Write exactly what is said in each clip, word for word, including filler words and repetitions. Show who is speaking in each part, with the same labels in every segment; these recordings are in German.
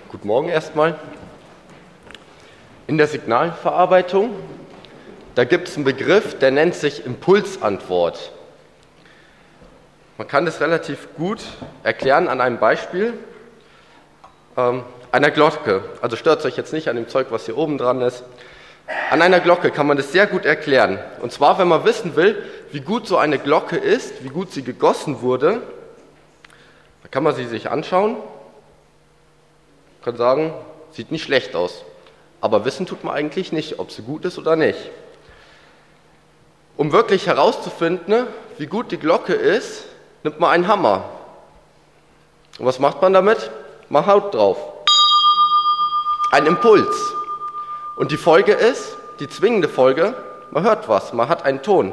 Speaker 1: Guten Morgen erstmal. In der Signalverarbeitung, da gibt es einen Begriff, der nennt sich Impulsantwort. Man kann das relativ gut erklären an einem Beispiel ähm, einer Glocke. Also stört euch jetzt nicht an dem Zeug, was hier oben dran ist. An einer Glocke kann man das sehr gut erklären. Und zwar, wenn man wissen will, wie gut so eine Glocke ist, wie gut sie gegossen wurde, dann kann man sie sich anschauen, kann sagen, sieht nicht schlecht aus. Aber wissen tut man eigentlich nicht, ob sie gut ist oder nicht. Um wirklich herauszufinden, wie gut die Glocke ist, nimmt man einen Hammer. Und was macht man damit? Man haut drauf. Ein Impuls. Und die Folge ist, die zwingende Folge, man hört was, man hat einen Ton.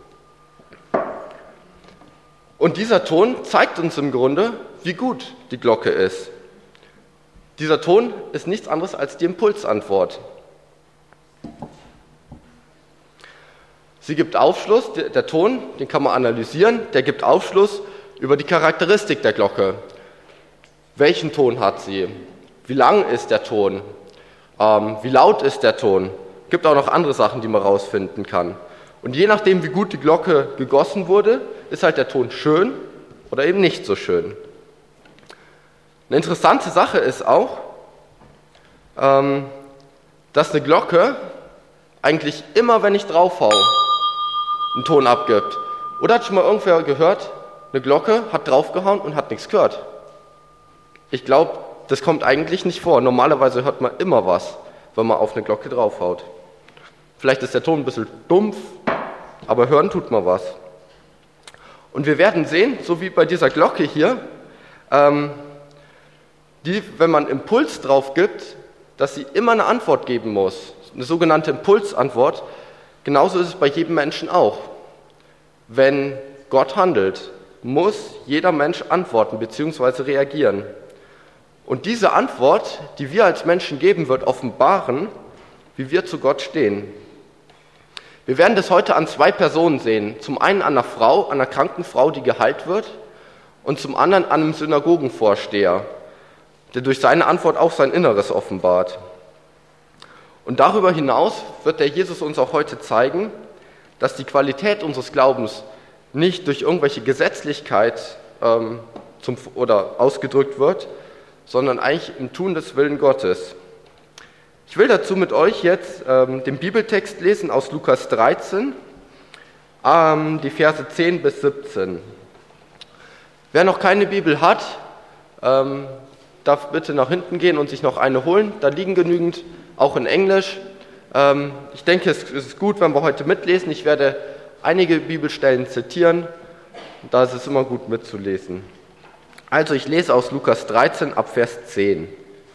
Speaker 1: Und dieser Ton zeigt uns im Grunde, wie gut die Glocke ist. Dieser Ton ist nichts anderes als die Impulsantwort. Sie gibt Aufschluss, der Ton, den kann man analysieren, der gibt Aufschluss über die Charakteristik der Glocke. Welchen Ton hat sie? Wie lang ist der Ton? Ähm, wie laut ist der Ton? Es gibt auch noch andere Sachen, die man herausfinden kann. Und je nachdem, wie gut die Glocke gegossen wurde, ist halt der Ton schön oder eben nicht so schön. Eine interessante Sache ist auch, ähm, dass eine Glocke eigentlich immer, wenn ich draufhau, einen Ton abgibt. Oder hat schon mal irgendwer gehört, eine Glocke hat draufgehauen und hat nichts gehört? Ich glaube, das kommt eigentlich nicht vor. Normalerweise hört man immer was, wenn man auf eine Glocke draufhaut. Vielleicht ist der Ton ein bisschen dumpf, aber hören tut man was. Und wir werden sehen, so wie bei dieser Glocke hier, ähm, die, wenn man Impuls drauf gibt, dass sie immer eine Antwort geben muss. Eine sogenannte Impulsantwort. Genauso ist es bei jedem Menschen auch. Wenn Gott handelt, muss jeder Mensch antworten bzw. reagieren. Und diese Antwort, die wir als Menschen geben, wird offenbaren, wie wir zu Gott stehen. Wir werden das heute an zwei Personen sehen. Zum einen an einer Frau, an einer kranken Frau, die geheilt wird, und zum anderen an einem Synagogenvorsteher, der durch seine Antwort auch sein Inneres offenbart. Und darüber hinaus wird der Jesus uns auch heute zeigen, dass die Qualität unseres Glaubens nicht durch irgendwelche Gesetzlichkeit ähm, zum, oder ausgedrückt wird, sondern eigentlich im Tun des Willen Gottes. Ich will dazu mit euch jetzt ähm, den Bibeltext lesen aus Lukas dreizehn, ähm, die Verse zehn bis siebzehn. Wer noch keine Bibel hat, ähm, darf bitte nach hinten gehen und sich noch eine holen. Da liegen genügend, auch in Englisch. Ähm, ich denke, es ist gut, wenn wir heute mitlesen. Ich werde einige Bibelstellen zitieren. Da ist es immer gut mitzulesen. Also ich lese aus Lukas dreizehn ab Vers zehn.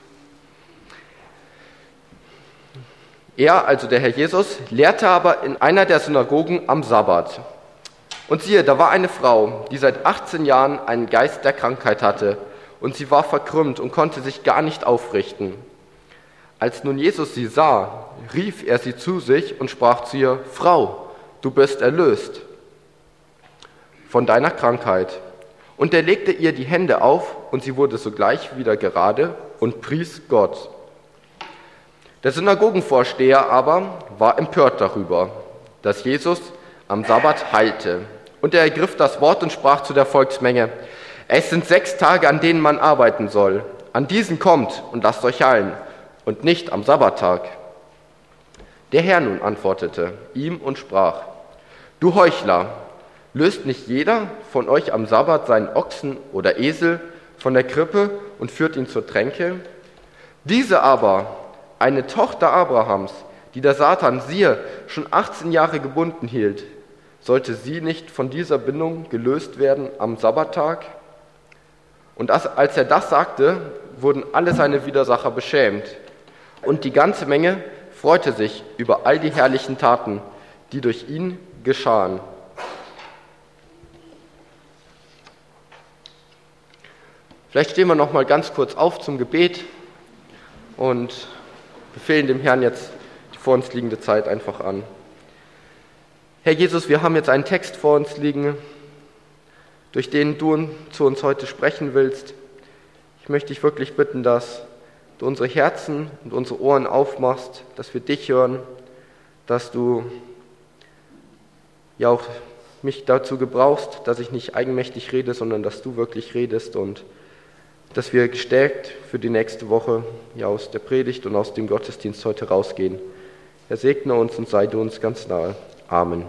Speaker 1: Er, also der Herr Jesus, lehrte aber in einer der Synagogen am Sabbat. Und siehe, da war eine Frau, die seit achtzehn Jahren einen Geist der Krankheit hatte, und sie war verkrümmt und konnte sich gar nicht aufrichten. Als nun Jesus sie sah, rief er sie zu sich und sprach zu ihr: Frau, du bist erlöst von deiner Krankheit. Und er legte ihr die Hände auf, und sie wurde sogleich wieder gerade und pries Gott. Der Synagogenvorsteher aber war empört darüber, dass Jesus am Sabbat heilte. Und er ergriff das Wort und sprach zu der Volksmenge: Es sind sechs Tage, an denen man arbeiten soll. An diesen kommt und lasst euch heilen, und nicht am Sabbattag. Der Herr nun antwortete ihm und sprach: Du Heuchler, löst nicht jeder von euch am Sabbat seinen Ochsen oder Esel von der Krippe und führt ihn zur Tränke? Diese aber, eine Tochter Abrahams, die der Satan, siehe, schon achtzehn Jahre gebunden hielt, sollte sie nicht von dieser Bindung gelöst werden am Sabbattag? Und als er das sagte, wurden alle seine Widersacher beschämt. Und die ganze Menge freute sich über all die herrlichen Taten, die durch ihn geschahen. Vielleicht stehen wir noch mal ganz kurz auf zum Gebet und befehlen dem Herrn jetzt die vor uns liegende Zeit einfach an. Herr Jesus, wir haben jetzt einen Text vor uns liegen, durch den du zu uns heute sprechen willst. Ich möchte dich wirklich bitten, dass du unsere Herzen und unsere Ohren aufmachst, dass wir dich hören, dass du ja auch mich dazu gebrauchst, dass ich nicht eigenmächtig rede, sondern dass du wirklich redest und dass wir gestärkt für die nächste Woche ja aus der Predigt und aus dem Gottesdienst heute rausgehen. Herr, segne uns und sei du uns ganz nahe. Amen.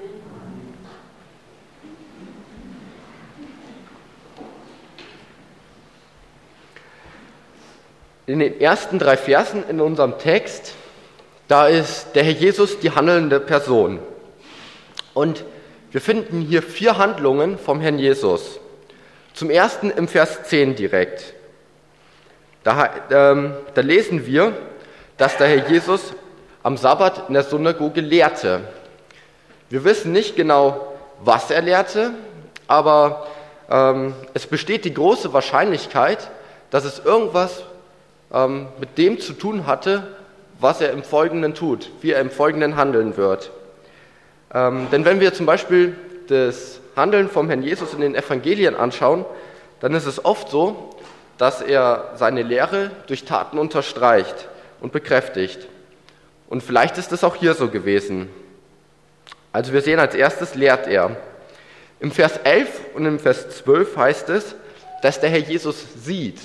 Speaker 1: In den ersten drei Versen in unserem Text, da ist der Herr Jesus die handelnde Person. Und wir finden hier vier Handlungen vom Herrn Jesus. Zum ersten im Vers zehn direkt. Da, ähm, da lesen wir, dass der Herr Jesus am Sabbat in der Synagoge lehrte. Wir wissen nicht genau, was er lehrte, aber ähm, es besteht die große Wahrscheinlichkeit, dass es irgendwas ähm, mit dem zu tun hatte, was er im Folgenden tut, wie er im Folgenden handeln wird. Ähm, denn wenn wir zum Beispiel das Handeln vom Herrn Jesus in den Evangelien anschauen, dann ist es oft so, dass er seine Lehre durch Taten unterstreicht und bekräftigt. Und vielleicht ist es auch hier so gewesen. Also wir sehen, als erstes lehrt er. Im Vers elf und im Vers zwölf heißt es, dass der Herr Jesus sieht.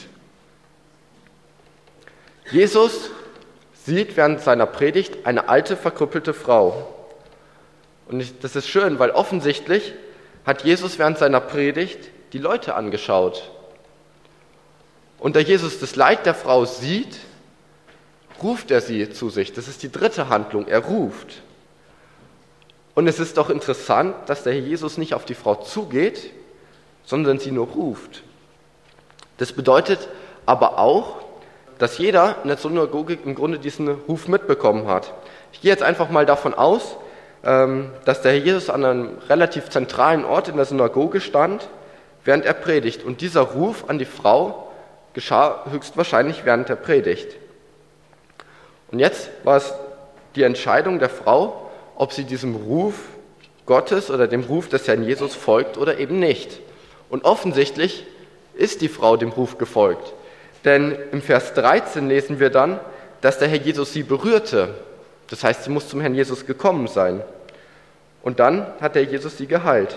Speaker 1: Jesus sieht während seiner Predigt eine alte, verkrüppelte Frau. Und das ist schön, weil offensichtlich hat Jesus während seiner Predigt die Leute angeschaut. Und da Jesus das Leid der Frau sieht, ruft er sie zu sich. Das ist die dritte Handlung, er ruft. Und es ist doch interessant, dass der Herr Jesus nicht auf die Frau zugeht, sondern sie nur ruft. Das bedeutet aber auch, dass jeder in der Synagoge im Grunde diesen Ruf mitbekommen hat. Ich gehe jetzt einfach mal davon aus, dass der Herr Jesus an einem relativ zentralen Ort in der Synagoge stand, während er predigt. Und dieser Ruf an die Frau geschah höchstwahrscheinlich während der Predigt. Und jetzt war es die Entscheidung der Frau, ob sie diesem Ruf Gottes oder dem Ruf des Herrn Jesus folgt oder eben nicht. Und offensichtlich ist die Frau dem Ruf gefolgt. Denn im Vers dreizehn lesen wir dann, dass der Herr Jesus sie berührte. Das heißt, sie muss zum Herrn Jesus gekommen sein. Und dann hat der Jesus sie geheilt.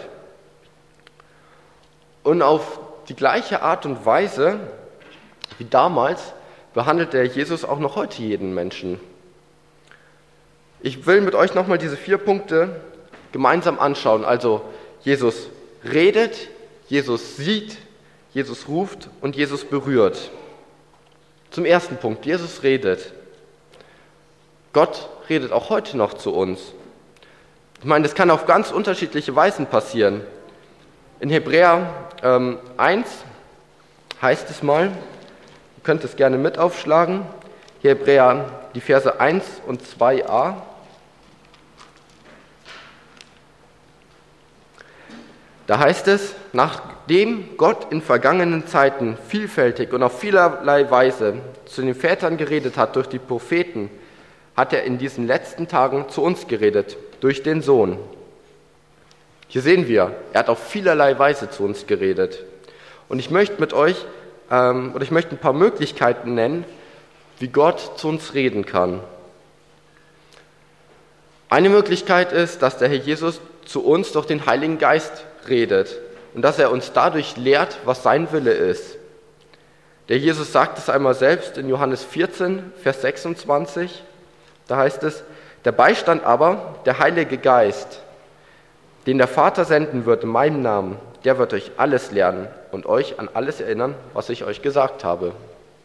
Speaker 1: Und auf die gleiche Art und Weise wie damals behandelt der Jesus auch noch heute jeden Menschen. Ich will mit euch nochmal diese vier Punkte gemeinsam anschauen. Also Jesus redet, Jesus sieht, Jesus ruft und Jesus berührt. Zum ersten Punkt, Jesus redet. Gott redet auch heute noch zu uns. Ich meine, das kann auf ganz unterschiedliche Weisen passieren. In Hebräer ähm, eins heißt es mal, ihr könnt es gerne mit aufschlagen, Hebräer, die Verse eins und zwei a. Da heißt es, nachdem Gott in vergangenen Zeiten vielfältig und auf vielerlei Weise zu den Vätern geredet hat durch die Propheten, hat er in diesen letzten Tagen zu uns geredet, durch den Sohn. Hier sehen wir, er hat auf vielerlei Weise zu uns geredet. Und ich möchte mit euch, ähm, oder ich möchte ein paar Möglichkeiten nennen, wie Gott zu uns reden kann. Eine Möglichkeit ist, dass der Herr Jesus zu uns durch den Heiligen Geist redet und dass er uns dadurch lehrt, was sein Wille ist. Der Jesus sagt es einmal selbst in Johannes vierzehn, Vers sechsundzwanzig. Da heißt es, der Beistand aber, der Heilige Geist, den der Vater senden wird in meinem Namen, der wird euch alles lernen und euch an alles erinnern, was ich euch gesagt habe.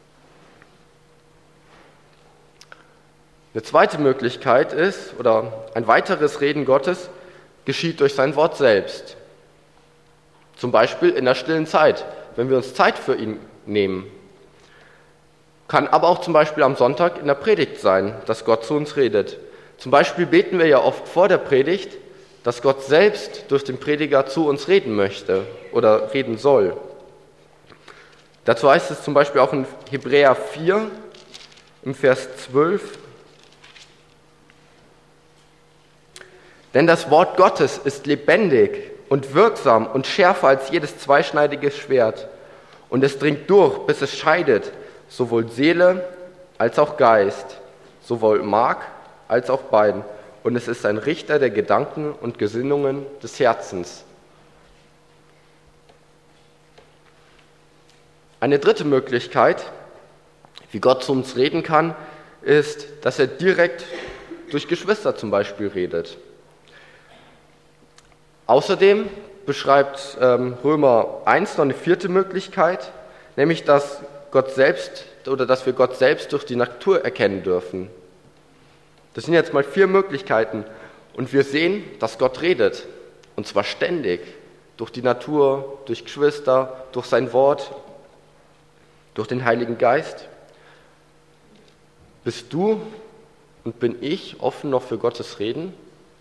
Speaker 1: Eine zweite Möglichkeit ist, oder ein weiteres Reden Gottes geschieht durch sein Wort selbst. Zum Beispiel in der stillen Zeit, wenn wir uns Zeit für ihn nehmen. Kann aber auch zum Beispiel am Sonntag in der Predigt sein, dass Gott zu uns redet. Zum Beispiel beten wir ja oft vor der Predigt, dass Gott selbst durch den Prediger zu uns reden möchte oder reden soll. Dazu heißt es zum Beispiel auch in Hebräer vier, im Vers zwölf, denn das Wort Gottes ist lebendig und wirksam und schärfer als jedes zweischneidige Schwert. Und es dringt durch, bis es scheidet, sowohl Seele als auch Geist, sowohl Mark als auch Bein. Und es ist ein Richter der Gedanken und Gesinnungen des Herzens. Eine dritte Möglichkeit, wie Gott zu uns reden kann, ist, dass er direkt durch Geschwister zum Beispiel redet. Außerdem beschreibt ähm, Römer eins noch eine vierte Möglichkeit, nämlich dass Gott selbst oder dass wir Gott selbst durch die Natur erkennen dürfen. Das sind jetzt mal vier Möglichkeiten und wir sehen, dass Gott redet, und zwar ständig, durch die Natur, durch Geschwister, durch sein Wort, durch den Heiligen Geist. Bist du und bin ich offen noch für Gottes Reden?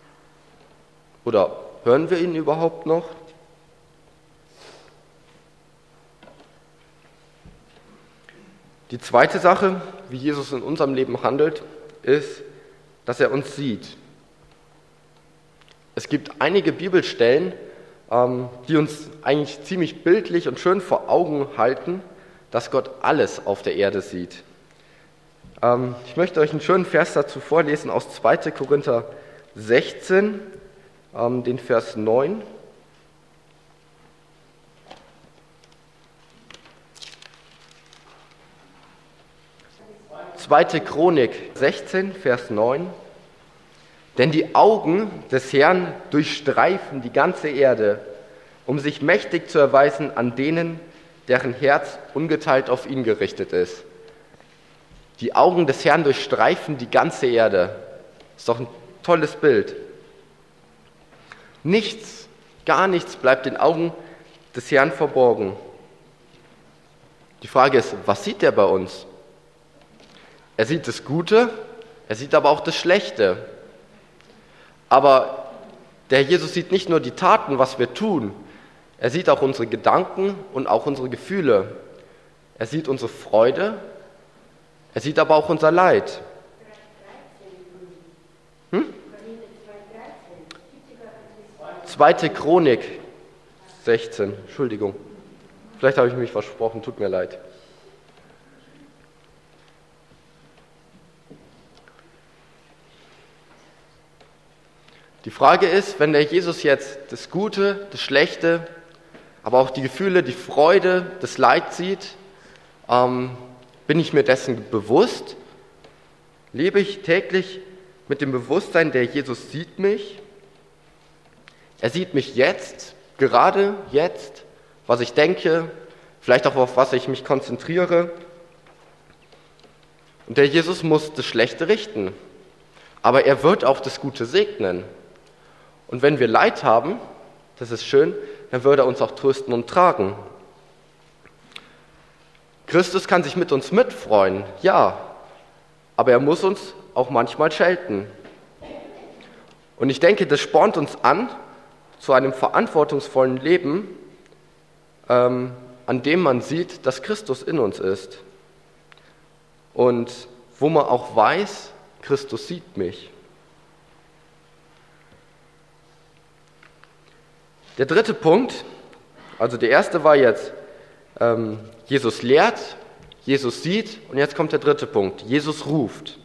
Speaker 1: Oder hören wir ihn überhaupt noch? Die zweite Sache, wie Jesus in unserem Leben handelt, ist, dass er uns sieht. Es gibt einige Bibelstellen, die uns eigentlich ziemlich bildlich und schön vor Augen halten, dass Gott alles auf der Erde sieht. Ich möchte euch einen schönen Vers dazu vorlesen aus zweiter Korinther sechzehn, den Vers neun. zweite Chronik sechzehn, Vers neun. Denn die Augen des Herrn durchstreifen die ganze Erde, um sich mächtig zu erweisen an denen, deren Herz ungeteilt auf ihn gerichtet ist. Die Augen des Herrn durchstreifen die ganze Erde. Ist doch ein tolles Bild. Nichts, gar nichts bleibt den Augen des Herrn verborgen. Die Frage ist, was sieht er bei uns? Er sieht das Gute, er sieht aber auch das Schlechte. Aber der Jesus sieht nicht nur die Taten, was wir tun, er sieht auch unsere Gedanken und auch unsere Gefühle. Er sieht unsere Freude, er sieht aber auch unser Leid. Hm? Zweite Chronik sechzehn, Entschuldigung. Vielleicht habe ich mich versprochen, tut mir leid. Die Frage ist, wenn der Jesus jetzt das Gute, das Schlechte, aber auch die Gefühle, die Freude, das Leid sieht, ähm, bin ich mir dessen bewusst? Lebe ich täglich mit dem Bewusstsein, der Jesus sieht mich? Er sieht mich jetzt, gerade jetzt, was ich denke, vielleicht auch auf was ich mich konzentriere. Und der Jesus muss das Schlechte richten, aber er wird auch das Gute segnen. Und wenn wir Leid haben, das ist schön, dann wird er uns auch trösten und tragen. Christus kann sich mit uns mitfreuen, ja, aber er muss uns auch manchmal schelten. Und ich denke, das spornt uns an zu einem verantwortungsvollen Leben, ähm, an dem man sieht, dass Christus in uns ist. Und wo man auch weiß, Christus sieht mich. Der dritte Punkt, also der erste war jetzt, ähm, Jesus lehrt, Jesus sieht, und jetzt kommt der dritte Punkt, Jesus ruft.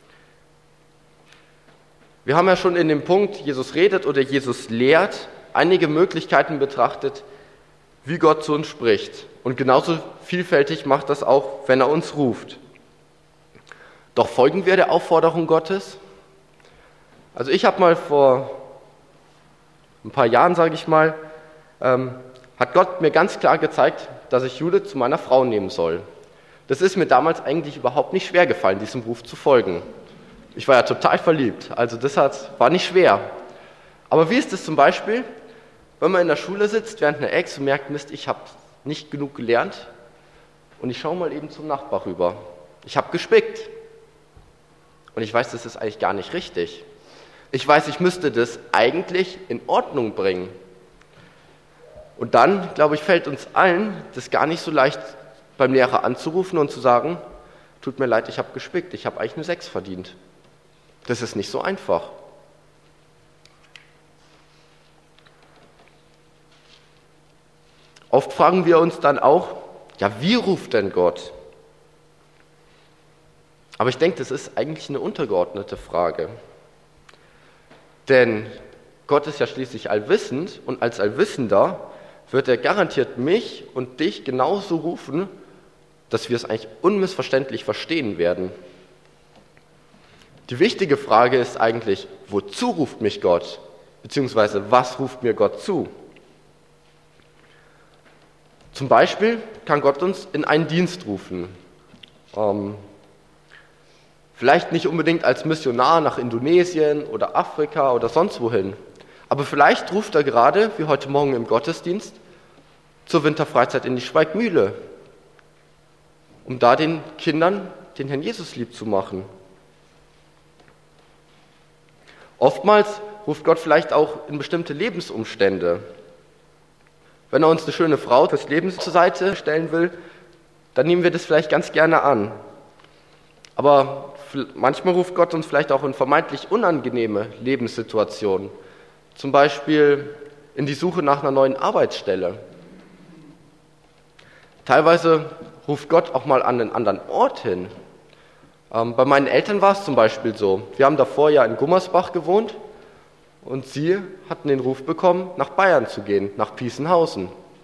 Speaker 1: Wir haben ja schon in dem Punkt, Jesus redet oder Jesus lehrt, einige Möglichkeiten betrachtet, wie Gott zu uns spricht. Und genauso vielfältig macht das auch, wenn er uns ruft. Doch folgen wir der Aufforderung Gottes? Also ich habe mal vor ein paar Jahren, sage ich mal, ähm, hat Gott mir ganz klar gezeigt, dass ich Judith zu meiner Frau nehmen soll. Das ist mir damals eigentlich überhaupt nicht schwer gefallen, diesem Ruf zu folgen. Ich war ja total verliebt, also das hat, war nicht schwer. Aber wie ist es zum Beispiel, wenn man in der Schule sitzt während einer Ex und merkt, Mist, ich habe nicht genug gelernt und ich schaue mal eben zum Nachbar rüber. Ich habe gespickt und ich weiß, das ist eigentlich gar nicht richtig. Ich weiß, ich müsste das eigentlich in Ordnung bringen. Und dann, glaube ich, fällt uns allen das gar nicht so leicht, beim Lehrer anzurufen und zu sagen, tut mir leid, ich habe gespickt, ich habe eigentlich eine sechs verdient. Das ist nicht so einfach. Oft fragen wir uns dann auch, ja, wie ruft denn Gott? Aber ich denke, das ist eigentlich eine untergeordnete Frage. Denn Gott ist ja schließlich allwissend und als Allwissender wird er garantiert mich und dich genauso rufen, dass wir es eigentlich unmissverständlich verstehen werden. Die wichtige Frage ist eigentlich, wozu ruft mich Gott? Beziehungsweise, was ruft mir Gott zu? Zum Beispiel kann Gott uns in einen Dienst rufen. Ähm, vielleicht nicht unbedingt als Missionar nach Indonesien oder Afrika oder sonst wohin. Aber vielleicht ruft er gerade, wie heute Morgen im Gottesdienst, zur Winterfreizeit in die Schweigmühle, um da den Kindern den Herrn Jesus lieb zu machen. Oftmals ruft Gott vielleicht auch in bestimmte Lebensumstände. Wenn er uns eine schöne Frau fürs Leben zur Seite stellen will, dann nehmen wir das vielleicht ganz gerne an. Aber manchmal ruft Gott uns vielleicht auch in vermeintlich unangenehme Lebenssituationen. Zum Beispiel in die Suche nach einer neuen Arbeitsstelle. Teilweise ruft Gott auch mal an einen anderen Ort hin. Ähm, bei meinen Eltern war es zum Beispiel so. Wir haben davor ja in Gummersbach gewohnt und sie hatten den Ruf bekommen, nach Bayern zu gehen, nach Pießenhausen.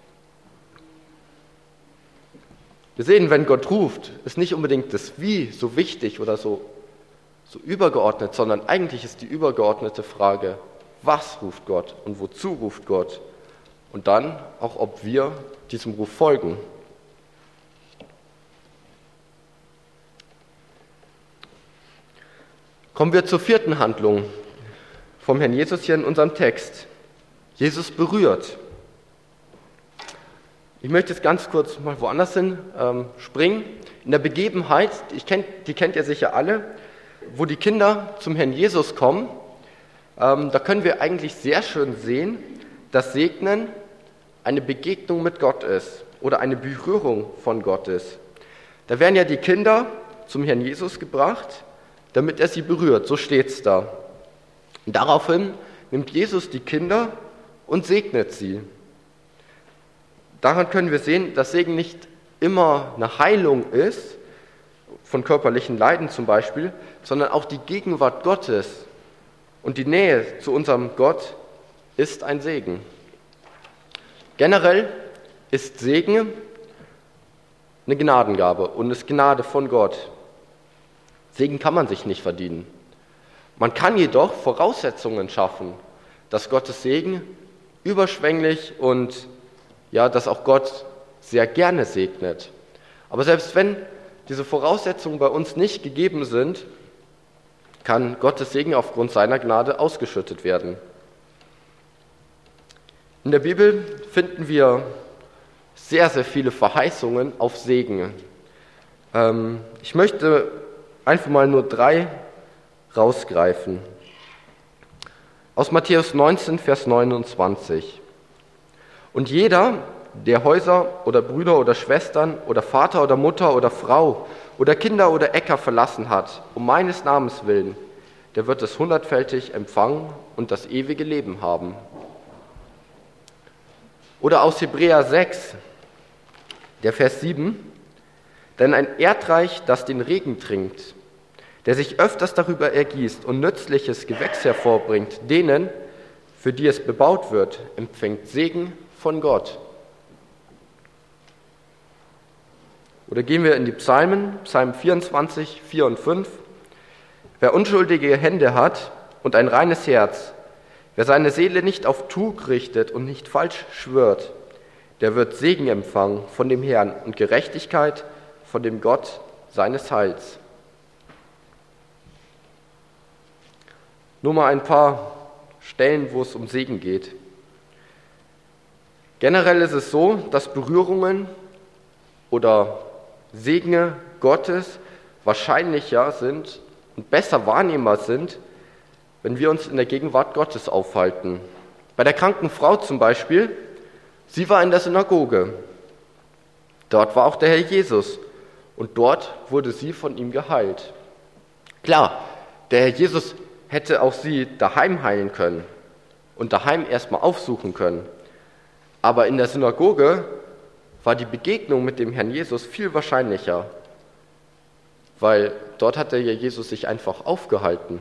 Speaker 1: Wir sehen, wenn Gott ruft, ist nicht unbedingt das Wie so wichtig oder so, so übergeordnet, sondern eigentlich ist die übergeordnete Frage, was ruft Gott und wozu ruft Gott? Und dann auch, ob wir diesem Ruf folgen. Kommen wir zur vierten Handlung vom Herrn Jesus hier in unserem Text. Jesus berührt. Ich möchte jetzt ganz kurz mal woanders hin ähm, springen. In der Begebenheit, ich kenn, die kennt ihr sicher alle, wo die Kinder zum Herrn Jesus kommen, ähm, da können wir eigentlich sehr schön sehen, dass Segnen eine Begegnung mit Gott ist oder eine Berührung von Gott ist. Da werden ja die Kinder zum Herrn Jesus gebracht, damit er sie berührt, so steht es da. Und daraufhin nimmt Jesus die Kinder und segnet sie. Daran können wir sehen, dass Segen nicht immer eine Heilung ist, von körperlichen Leiden zum Beispiel, sondern auch die Gegenwart Gottes und die Nähe zu unserem Gott ist ein Segen. Generell ist Segen eine Gnadengabe und ist Gnade von Gott. Segen kann man sich nicht verdienen. Man kann jedoch Voraussetzungen schaffen, dass Gottes Segen überschwänglich und ja, dass auch Gott sehr gerne segnet. Aber selbst wenn diese Voraussetzungen bei uns nicht gegeben sind, kann Gottes Segen aufgrund seiner Gnade ausgeschüttet werden. In der Bibel finden wir sehr, sehr viele Verheißungen auf Segen. Ähm, ich möchte einfach mal nur drei rausgreifen. Aus Matthäus neunzehn, Vers neunundzwanzig. Und jeder, der Häuser oder Brüder oder Schwestern oder Vater oder Mutter oder Frau oder Kinder oder Äcker verlassen hat, um meines Namens willen, der wird es hundertfältig empfangen und das ewige Leben haben. Oder aus Hebräer sechs, der Vers sieben, denn ein Erdreich, das den Regen trinkt, der sich öfters darüber ergießt und nützliches Gewächs hervorbringt, denen, für die es bebaut wird, empfängt Segen von Gott. Oder gehen wir in die Psalmen, Psalm vierundzwanzig, vier und fünf. Wer unschuldige Hände hat und ein reines Herz, wer seine Seele nicht auf Trug richtet und nicht falsch schwört, der wird Segen empfangen von dem Herrn und Gerechtigkeit von dem Gott seines Heils. Nur mal ein paar Stellen, wo es um Segen geht. Generell ist es so, dass Berührungen oder Segne Gottes wahrscheinlicher sind und besser wahrnehmbar sind, wenn wir uns in der Gegenwart Gottes aufhalten. Bei der kranken Frau zum Beispiel, sie war in der Synagoge. Dort war auch der Herr Jesus und dort wurde sie von ihm geheilt. Klar, der Herr Jesus hätte auch sie daheim heilen können und daheim erstmal aufsuchen können. Aber in der Synagoge war die Begegnung mit dem Herrn Jesus viel wahrscheinlicher. weil dort hat der Jesus sich einfach aufgehalten.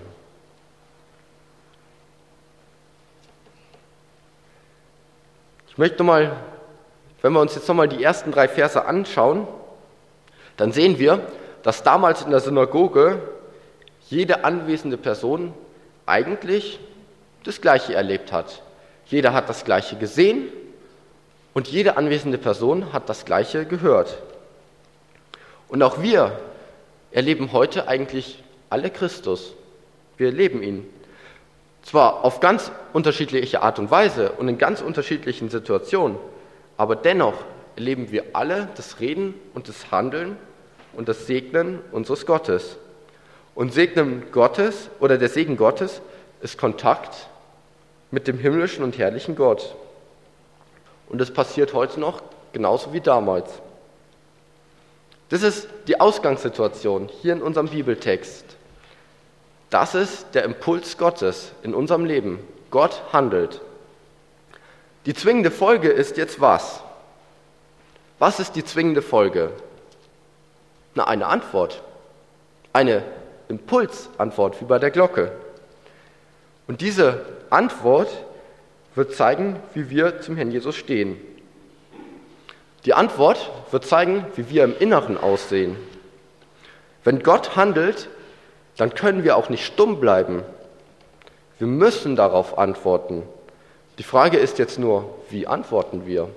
Speaker 1: Ich möchte mal, wenn wir uns jetzt nochmal die ersten drei Verse anschauen, dann sehen wir, dass damals in der Synagoge jede anwesende Person eigentlich das Gleiche erlebt hat. Jeder hat das Gleiche gesehen und jede anwesende Person hat das Gleiche gehört. Und auch wir erleben heute eigentlich alle Christus. Wir erleben ihn. Zwar auf ganz unterschiedliche Art und Weise und in ganz unterschiedlichen Situationen, aber dennoch erleben wir alle das Reden und das Handeln und das Segnen unseres Gottes. Und Segnen Gottes oder der Segen Gottes ist Kontakt mit dem himmlischen und herrlichen Gott. Und das passiert heute noch genauso wie damals. Das ist die Ausgangssituation hier in unserem Bibeltext. Das ist der Impuls Gottes in unserem Leben. Gott handelt. Die zwingende Folge ist jetzt was? Was ist die zwingende Folge? Na, eine Antwort. Eine Impulsantwort, wie bei der Glocke. Und diese Antwort wird zeigen, wie wir zum Herrn Jesus stehen. Die Antwort wird zeigen, wie wir im Inneren aussehen. Wenn Gott handelt, dann können wir auch nicht stumm bleiben. Wir müssen darauf antworten. Die Frage ist jetzt nur, wie antworten wir?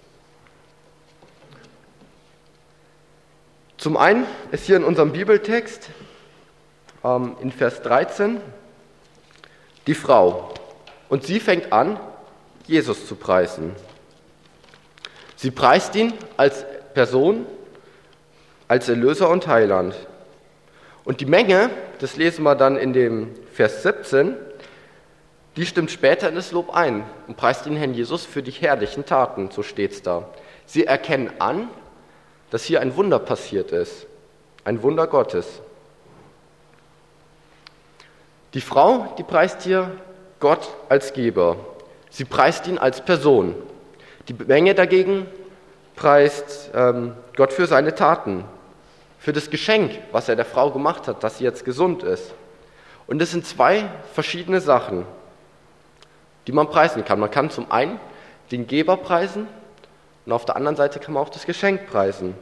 Speaker 1: Zum einen ist hier in unserem Bibeltext ähm, in Vers dreizehn die Frau. Und sie fängt an, Jesus zu preisen. Sie preist ihn als Person, als Erlöser und Heiland. Und die Menge, das lesen wir dann in dem Vers siebzehn, die stimmt später in das Lob ein und preist den Herrn Jesus für die herrlichen Taten, so steht es da. Sie erkennen an, dass hier ein Wunder passiert ist, ein Wunder Gottes. Die Frau, die preist hier Gott als Geber. Sie preist ihn als Person. Die Menge dagegen preist ähm, Gott für seine Taten, für das Geschenk, was er der Frau gemacht hat, dass sie jetzt gesund ist. Und das sind zwei verschiedene Sachen, die man preisen kann. Man kann zum einen den Geber preisen und auf der anderen Seite kann man auch das Geschenk preisen.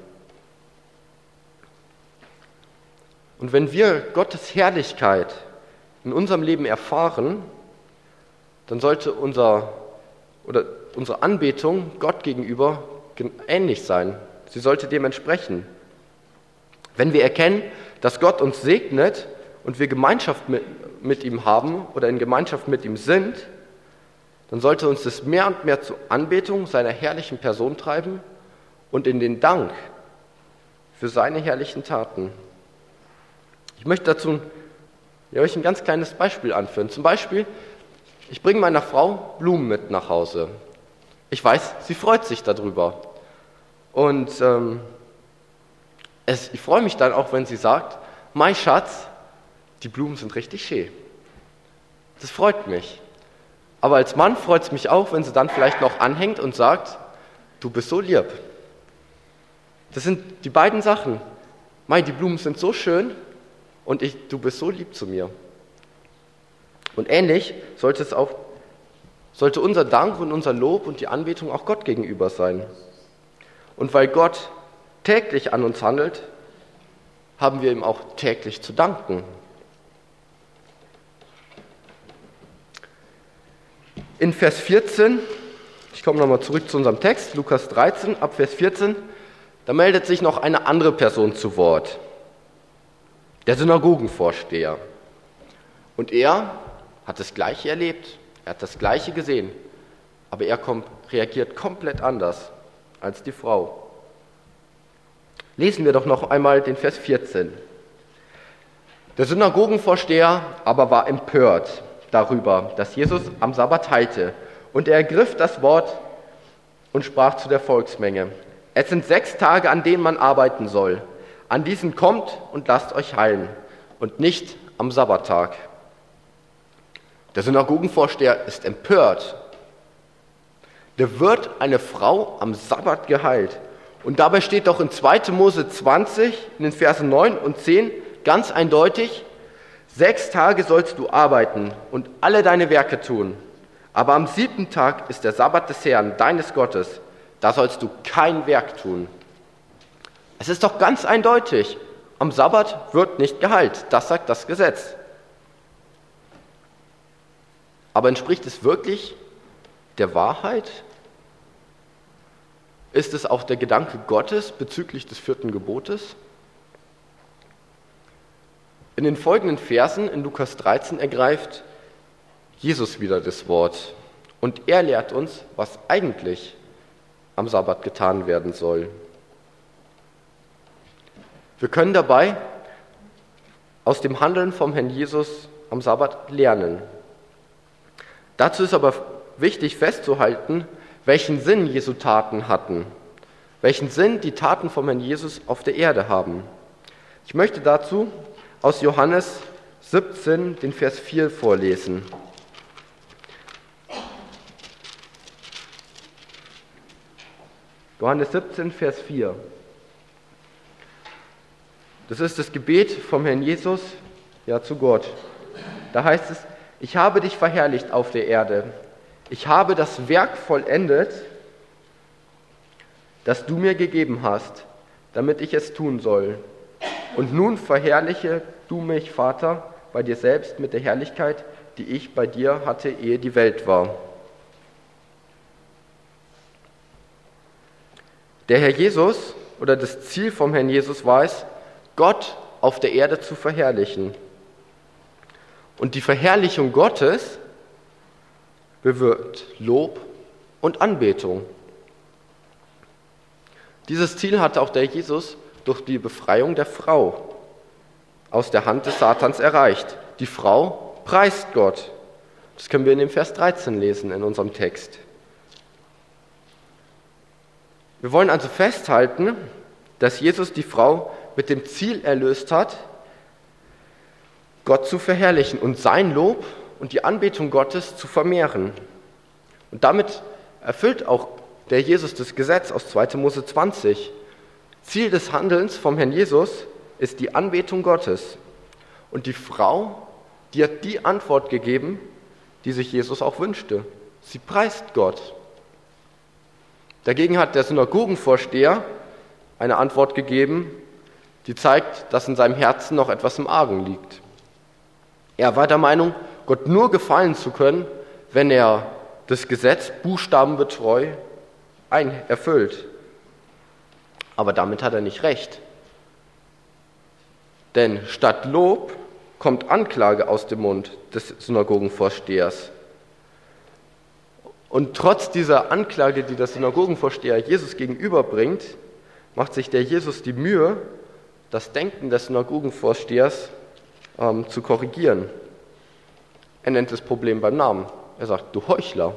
Speaker 1: Und wenn wir Gottes Herrlichkeit in unserem Leben erfahren, dann sollte unser, oder unsere Anbetung Gott gegenüber ähnlich sein. Sie sollte dem entsprechen. Wenn wir erkennen, dass Gott uns segnet und wir Gemeinschaft mit, mit ihm haben oder in Gemeinschaft mit ihm sind, dann sollte uns das mehr und mehr zur Anbetung seiner herrlichen Person treiben und in den Dank für seine herrlichen Taten. Ich möchte dazu ja, euch ein ganz kleines Beispiel anführen. Zum Beispiel, ich bringe meiner Frau Blumen mit nach Hause. Ich weiß, sie freut sich darüber. Und ähm, es, ich freue mich dann auch, wenn sie sagt, mein Schatz, die Blumen sind richtig schön. Das freut mich. Aber als Mann freut es mich auch, wenn sie dann vielleicht noch anhängt und sagt, du bist so lieb. Das sind die beiden Sachen. Mei, die Blumen sind so schön und ich, du bist so lieb zu mir. Und ähnlich sollte es auch, sollte unser Dank und unser Lob und die Anbetung auch Gott gegenüber sein. Und weil Gott täglich an uns handelt, haben wir ihm auch täglich zu danken. In Vers vierzehn, ich komme nochmal zurück zu unserem Text, Lukas dreizehn, ab Vers vierzehn, da meldet sich noch eine andere Person zu Wort, der Synagogenvorsteher. Und er hat das Gleiche erlebt, er hat das Gleiche gesehen, aber er kommt, reagiert komplett anders als die Frau. Lesen wir doch noch einmal den Vers vierzehn. Der Synagogenvorsteher aber war empört darüber, dass Jesus am Sabbat heilte, und er ergriff das Wort und sprach zu der Volksmenge: Es sind sechs Tage, an denen man arbeiten soll. An diesen kommt und lasst euch heilen, und nicht am Sabbattag. Der Synagogenvorsteher ist empört. Da wird eine Frau am Sabbat geheilt. Und dabei steht doch in zweiter Mose zwanzig, in den Versen neun und zehn, ganz eindeutig, sechs Tage sollst du arbeiten und alle deine Werke tun. Aber am siebten Tag ist der Sabbat des Herrn, deines Gottes. Da sollst du kein Werk tun. Es ist doch ganz eindeutig, am Sabbat wird nicht geheilt. Das sagt das Gesetz. Aber entspricht es wirklich der Wahrheit? Ist es auch der Gedanke Gottes bezüglich des vierten Gebotes? In den folgenden Versen in Lukas dreizehn ergreift Jesus wieder das Wort und er lehrt uns, was eigentlich am Sabbat getan werden soll. Wir können dabei aus dem Handeln vom Herrn Jesus am Sabbat lernen. Dazu ist aber wichtig festzuhalten, welchen Sinn Jesu Taten hatten, welchen Sinn die Taten vom Herrn Jesus auf der Erde haben. Ich möchte dazu aus Johannes siebzehn den Vers vier vorlesen. Johannes siebzehn, Vers vier. Das ist das Gebet vom Herrn Jesus, ja, zu Gott. Da heißt es, ich habe dich verherrlicht auf der Erde. Ich habe das Werk vollendet, das du mir gegeben hast, damit ich es tun soll. Und nun verherrliche du mich, Vater, bei dir selbst mit der Herrlichkeit, die ich bei dir hatte, ehe die Welt war. Der Herr Jesus oder das Ziel vom Herrn Jesus war es, Gott auf der Erde zu verherrlichen. Und die Verherrlichung Gottes bewirkt Lob und Anbetung. Dieses Ziel hatte auch der Jesus durch die Befreiung der Frau aus der Hand des Satans erreicht. Die Frau preist Gott. Das können wir in dem Vers dreizehn lesen in unserem Text. Wir wollen also festhalten, dass Jesus die Frau mit dem Ziel erlöst hat, Gott zu verherrlichen und sein Lob und die Anbetung Gottes zu vermehren. Und damit erfüllt auch der Jesus das Gesetz aus zweiter Mose zwanzig. Ziel des Handelns vom Herrn Jesus ist die Anbetung Gottes. Und die Frau, die hat die Antwort gegeben, die sich Jesus auch wünschte. Sie preist Gott. Dagegen hat der Synagogenvorsteher eine Antwort gegeben, die zeigt, dass in seinem Herzen noch etwas im Argen liegt. Er war der Meinung, Gott nur gefallen zu können, wenn er das Gesetz buchstabengetreu erfüllt. Aber damit hat er nicht recht. Denn statt Lob kommt Anklage aus dem Mund des Synagogenvorstehers. Und trotz dieser Anklage, die der Synagogenvorsteher Jesus gegenüberbringt, macht sich der Jesus die Mühe, das Denken des Synagogenvorstehers ähm, zu korrigieren. Er nennt das Problem beim Namen. Er sagt, du Heuchler.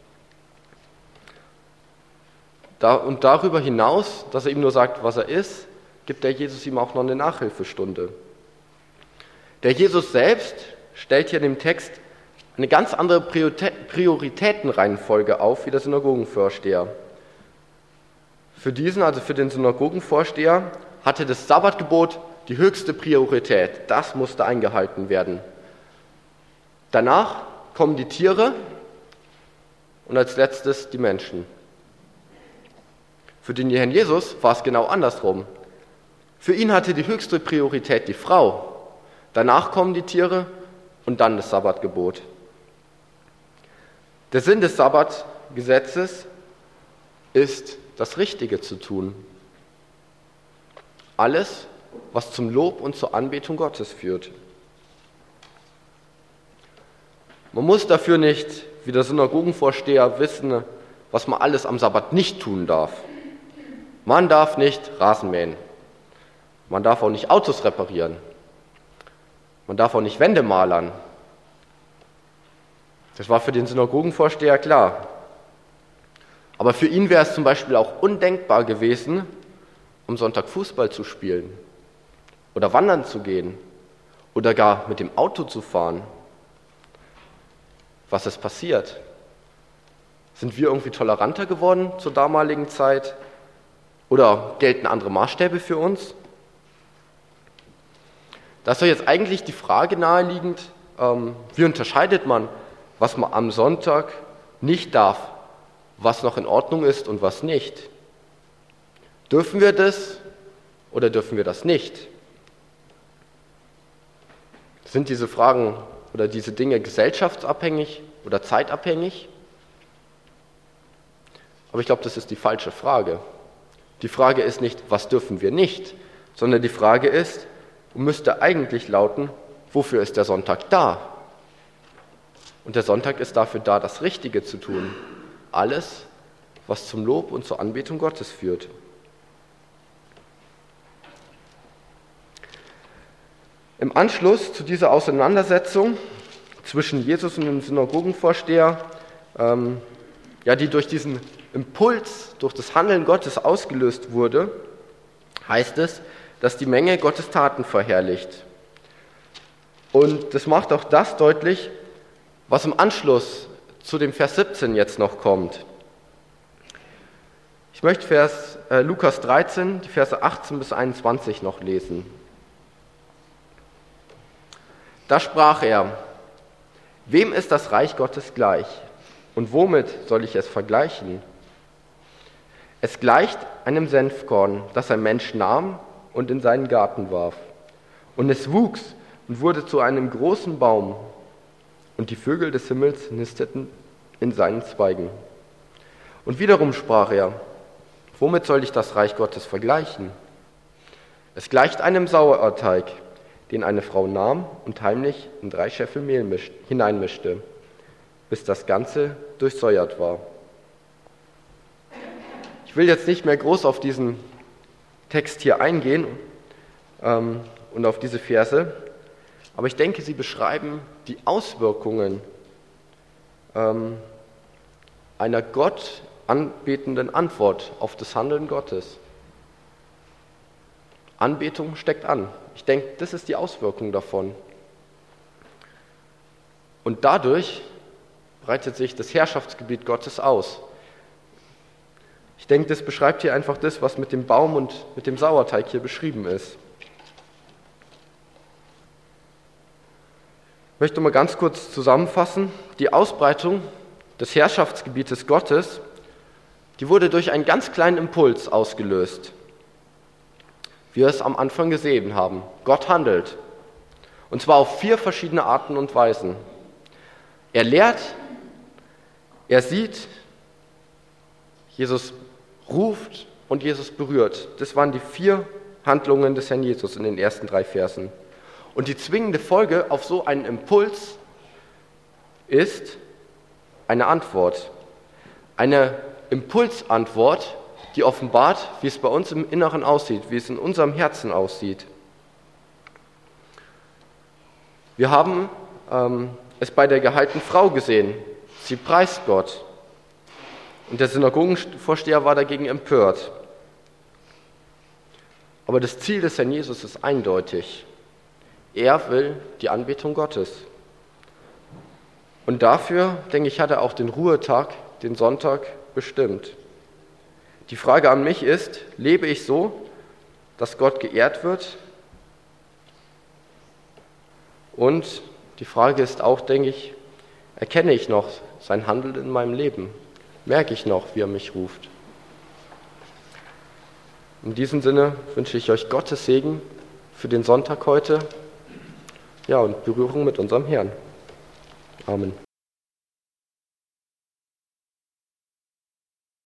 Speaker 1: Da, und darüber hinaus, dass er ihm nur sagt, was er ist, gibt der Jesus ihm auch noch eine Nachhilfestunde. Der Jesus selbst stellt hier in dem Text eine ganz andere Prioritätenreihenfolge auf wie der Synagogenvorsteher. Für diesen, also für den Synagogenvorsteher, hatte das Sabbatgebot die höchste Priorität. Das musste eingehalten werden. Danach kommen die Tiere und als letztes die Menschen. Für den Herrn Jesus war es genau andersrum. Für ihn hatte die höchste Priorität die Frau. Danach kommen die Tiere und dann das Sabbatgebot. Der Sinn des Sabbatgesetzes ist, das Richtige zu tun. Alles, was zum Lob und zur Anbetung Gottes führt. Man muss dafür nicht, wie der Synagogenvorsteher, wissen, was man alles am Sabbat nicht tun darf. Man darf nicht Rasen mähen. Man darf auch nicht Autos reparieren. Man darf auch nicht Wände malern. Das war für den Synagogenvorsteher klar. Aber für ihn wäre es zum Beispiel auch undenkbar gewesen, am Sonntag Fußball zu spielen oder wandern zu gehen oder gar mit dem Auto zu fahren. Was ist passiert? Sind wir irgendwie toleranter geworden zur damaligen Zeit? Oder gelten andere Maßstäbe für uns? Da ist doch jetzt eigentlich die Frage naheliegend, ähm, wie unterscheidet man, was man am Sonntag nicht darf, was noch in Ordnung ist und was nicht? Dürfen wir das oder dürfen wir das nicht? Sind diese Fragen oder diese Dinge gesellschaftsabhängig oder zeitabhängig? Aber ich glaube, das ist die falsche Frage. Die Frage ist nicht, was dürfen wir nicht, sondern die Frage ist, und müsste eigentlich lauten, wofür ist der Sonntag da? Und der Sonntag ist dafür da, das Richtige zu tun. Alles, was zum Lob und zur Anbetung Gottes führt. Im Anschluss zu dieser Auseinandersetzung zwischen Jesus und dem Synagogenvorsteher, ähm, ja, die durch diesen Impuls, durch das Handeln Gottes ausgelöst wurde, heißt es, dass die Menge Gottes Taten verherrlicht. Und das macht auch das deutlich, was im Anschluss zu dem Vers siebzehn jetzt noch kommt. Ich möchte Vers, äh, Lukas dreizehn, die Verse achtzehn bis einundzwanzig noch lesen. Da sprach er: Wem ist das Reich Gottes gleich? Und womit soll ich es vergleichen? Es gleicht einem Senfkorn, das ein Mensch nahm und in seinen Garten warf. Und es wuchs und wurde zu einem großen Baum. Und die Vögel des Himmels nisteten in seinen Zweigen. Und wiederum sprach er: Womit soll ich das Reich Gottes vergleichen? Es gleicht einem Sauerteig, den eine Frau nahm und heimlich in drei Scheffel Mehl mischt, hineinmischte, bis das Ganze durchsäuert war. Ich will jetzt nicht mehr groß auf diesen Text hier eingehen ähm, und auf diese Verse, aber ich denke, sie beschreiben die Auswirkungen ähm, einer Gott anbetenden Antwort auf das Handeln Gottes. Anbetung steckt an. Ich denke, das ist die Auswirkung davon. Und dadurch breitet sich das Herrschaftsgebiet Gottes aus. Ich denke, das beschreibt hier einfach das, was mit dem Baum und mit dem Sauerteig hier beschrieben ist. Ich möchte mal ganz kurz zusammenfassen. Die Ausbreitung des Herrschaftsgebietes Gottes, die wurde durch einen ganz kleinen Impuls ausgelöst. Wie wir es am Anfang gesehen haben. Gott handelt. Und zwar auf vier verschiedene Arten und Weisen. Er lehrt, er sieht, Jesus ruft und Jesus berührt. Das waren die vier Handlungen des Herrn Jesus in den ersten drei Versen. Und die zwingende Folge auf so einen Impuls ist eine Antwort. Eine Impulsantwort, die offenbart, wie es bei uns im Inneren aussieht, wie es in unserem Herzen aussieht. Wir haben ähm, es bei der geheilten Frau gesehen. Sie preist Gott. Und der Synagogenvorsteher war dagegen empört. Aber das Ziel des Herrn Jesus ist eindeutig. Er will die Anbetung Gottes. Und dafür, denke ich, hat er auch den Ruhetag, den Sonntag, bestimmt. Die Frage an mich ist, lebe ich so, dass Gott geehrt wird? Und die Frage ist auch, denke ich, erkenne ich noch sein Handeln in meinem Leben? Merke ich noch, wie er mich ruft? In diesem Sinne wünsche ich euch Gottes Segen für den Sonntag heute, ja, und Berührung mit unserem Herrn. Amen.